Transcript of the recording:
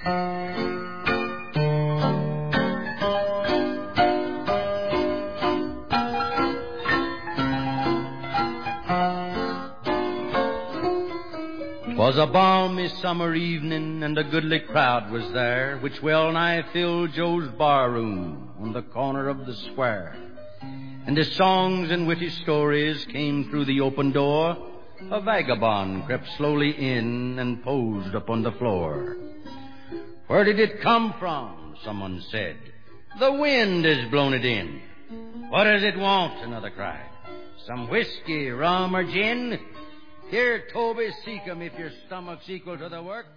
'Twas a balmy summer evening, and a goodly crowd was there, which well nigh filled Joe's barroom on the corner of the square. And as songs and witty stories came through the open door, a vagabond crept slowly in and posed upon the floor. "Where did it come from?" someone said. "The wind has blown it in." "What does it want?" another cried. "Some whiskey, rum, or gin? Here, Toby, seek 'em if your stomach's equal to the work."